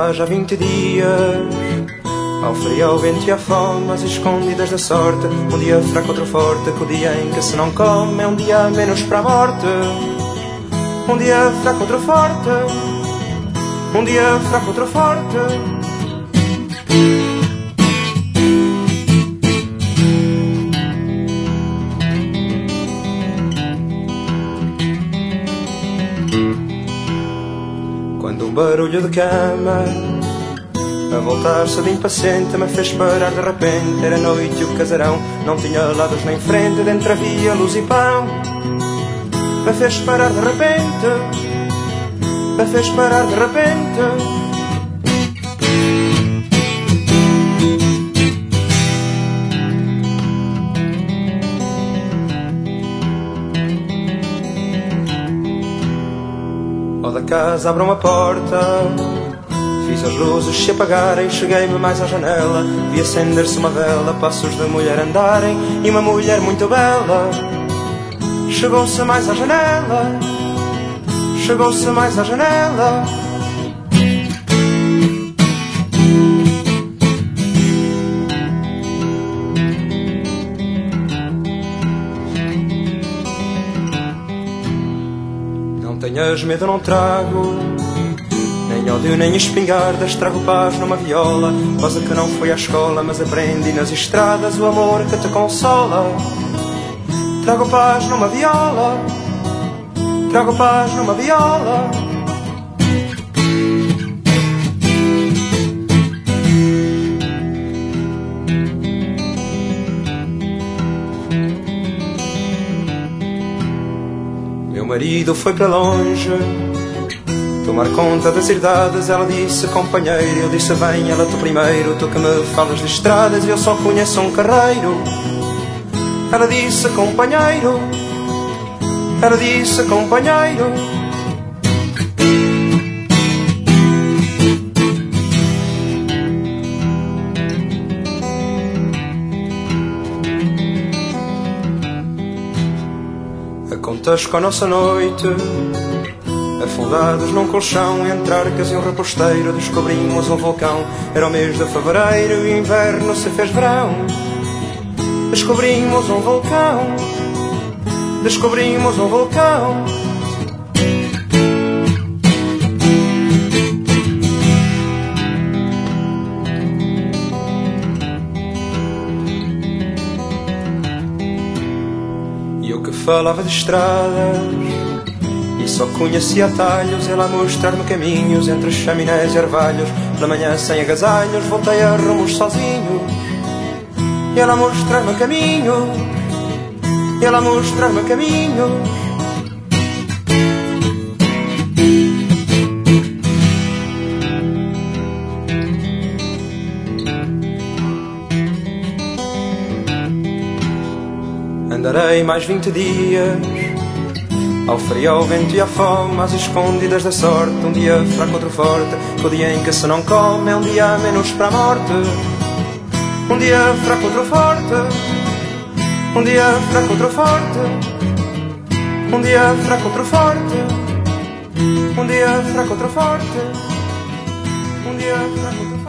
há já 20 dias, ao frio, ao vento e à fome, as escondidas da sorte. Um dia fraco, outro forte, que o dia em que se não come é um dia menos para a morte. Um dia fraco, outro forte, um dia fraco, outro forte. Quando um barulho de cama a voltar-se de impaciente me fez parar de repente. Era noite e o casarão não tinha lados nem frente, dentro havia luz e pão. Me fez parar de repente, me fez parar de repente. Ao da casa abro uma porta, fiz as luzes se apagarem, cheguei-me mais à janela. Vi acender-se uma vela, passos de mulher andarem, e uma mulher muito bela chegou-se mais à janela, chegou-se mais à janela. Não tenhas medo, não trago nem ódio, nem espingardas, trago paz numa viola. Coisa que não foi à escola, mas aprendi nas estradas, o amor que te consola. Trago paz numa viola, trago paz numa viola. Meu marido foi para longe tomar conta das herdades. Ela disse companheiro, eu disse vem, ela tu primeiro. Tu que me falas de estradas, eu só conheço um carreiro. Ela disse companheiro, ela disse companheiro. A contas com a nossa noite, afundados num colchão, entre arcas e um reposteiro, descobrimos um vulcão. Era o mês de fevereiro e o inverno se fez verão. Descobrimos um vulcão, descobrimos um vulcão. E eu que falava de estradas e só conhecia atalhos, ela a mostrar-me caminhos entre chaminés e orvalhos. Pela manhã sem agasalhos voltei a rumos sozinho, e ela a mostrar-me caminho, e ela a mostrar-me caminho. Andarei mais 20 dias, ao frio, ao vento e à fome, às escondidas da sorte. Um dia fraco, outro forte, o dia em que se não come é um dia menos para a morte. Um dia fraco, outro forte, um dia fraco, outro forte. Um dia fraco, outro forte, um dia fraco, outro forte. Um dia fraco, outro forte.